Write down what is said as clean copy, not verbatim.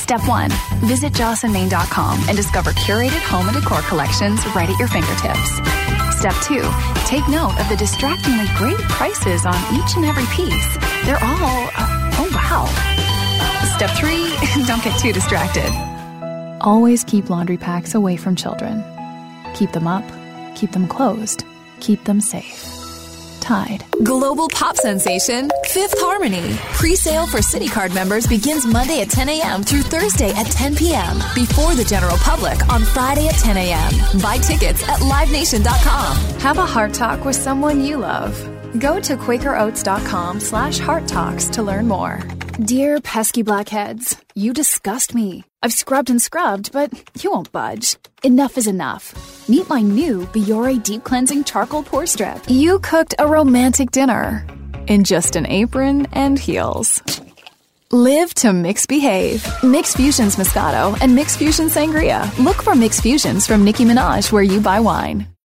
Step 1. Visit JossandMain.com and discover curated home and decor collections right at your fingertips. Step 2. Take note of the distractingly great prices on each and every piece. They're all, oh wow. Step 3. Don't get too distracted. Always keep laundry packs away from children. Keep them up, keep them closed, keep them safe. Tide. Global pop sensation, Fifth Harmony. Pre-sale for CityCard members begins Monday at 10 a.m. through Thursday at 10 p.m. before the general public on Friday at 10 a.m. Buy tickets at livenation.com. Have a heart talk with someone you love. Go to QuakerOats.com/hearttalks to learn more. Dear pesky blackheads, you disgust me. I've scrubbed and scrubbed, but you won't budge. Enough is enough. Meet my new Biore Deep Cleansing Charcoal Pore Strip. You cooked a romantic dinner in just an apron and heels. Live to mix behave. Mix Fusions Moscato and Mix Fusions Sangria. Look for Mix Fusions from Nicki Minaj where you buy wine.